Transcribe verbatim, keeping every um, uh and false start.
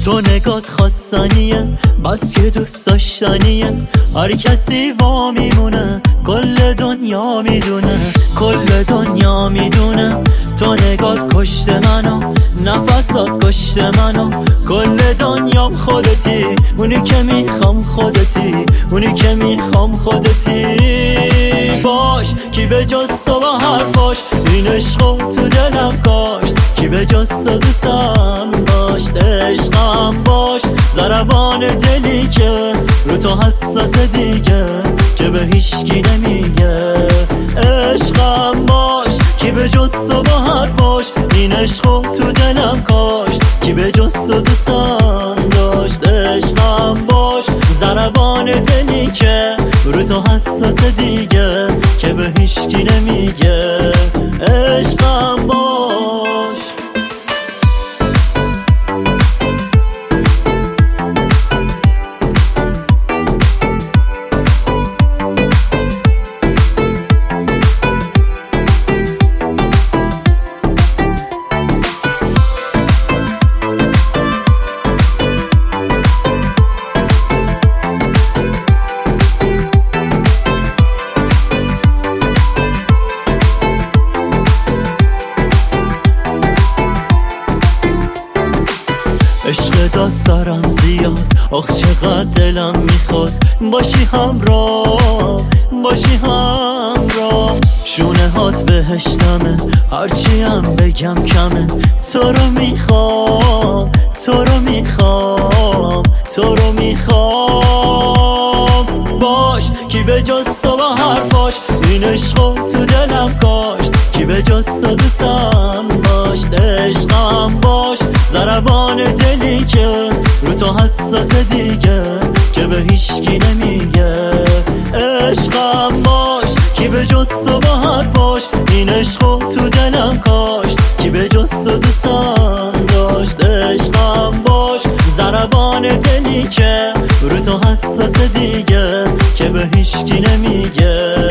تو نگات خواستنیه بس که دوست داشتنیه، هر کسی وا میمونه کل دنیا میدونه، کل دنیا میدونه. تو نگات کشت منو، نفسات کشت منو، کل دنیام خودتی، اونی که میخوام خودتی، اونی که میخوام خودتی. باش کی به جز تو با حرفاش این عشقو تو دلم کاشت، کی به جز تو دوستم داشت. عشقم باش ضربان دلی که رو تو حساس دیگه، که به هیچکی نمیگه. عشقم باش کی به جز تو با حرفاش این عشقو تو دلم کاشت، کی به جز تو دوستم داشت. عشقم باش ضربان دلی که رو تو حساس دیگه، که به هیچکی نمیگه. عشقم باش. عشق دست دارم زیاد، آخ چقدر دلم میخواد باشی همراه، باشی همراه. شونه هات بهشتمه هرچی هم بگم کمه، تو رو میخوام، تو رو میخوام، تو رو میخوام. باش کی به جز تو با حرفاش این عشقو تو دلم کاشت، کی به جز تو دوستم داشت. عشقم باش ضربان دلی که رو تو حساس دیگه، که به هیچکی نمیگه. عشقم باش کی به جز تو با حرفاش این عشقو تو دلم کاشت، کی به جز تو دوستم داشت. عشقم باش ضربان دلی که رو تو حساس دیگه، که به هیچکی نمیگه.